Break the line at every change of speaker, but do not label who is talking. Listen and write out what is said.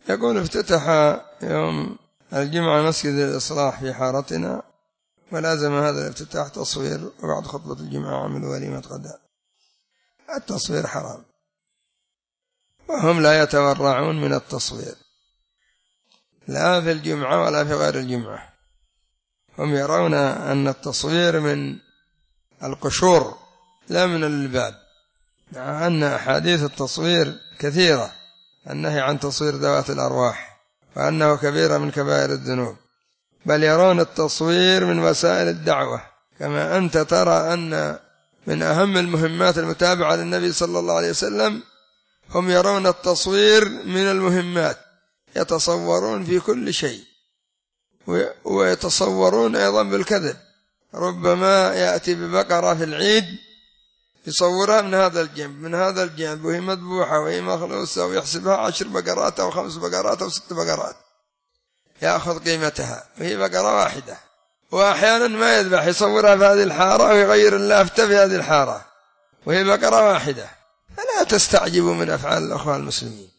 يقول افتتح يوم الجمعة مسجد الإصلاح في حارتنا، ولازم هذا الافتتاح تصوير، وبعد خطبة الجمعة عملوا وليمة غداء. التصوير حرام، وهم لا يتورعون من التصوير لا في الجمعة ولا في غير الجمعة. هم يرون أن التصوير من القشور لا من الباب، مع أن أحاديث التصوير كثيرة، النهي عن تصوير ذوات الأرواح، وأنه كبيرة من كبائر الذنوب، بل يرون التصوير من وسائل الدعوة. كما أنت ترى أن من أهم المهمات المتابعة للنبي صلى الله عليه وسلم، هم يرون التصوير من المهمات، يتصورون في كل شيء، ويتصورون أيضا بالكذب. ربما يأتي ببقرة في العيد يصورها من هذا الجنب من هذا الجنب، وهي مذبوحة وهي مخلوصة، ويحسبها 10 بقرات أو 5 بقرات أو 6 بقرات، يأخذ قيمتها وهي بقرة واحدة. وأحيانا ما يذبح، يصورها في هذه الحارة ويغير اللافتة في هذه الحارة وهي بقرة واحدة. فلا تستعجبوا من أفعال الأخوة المسلمين.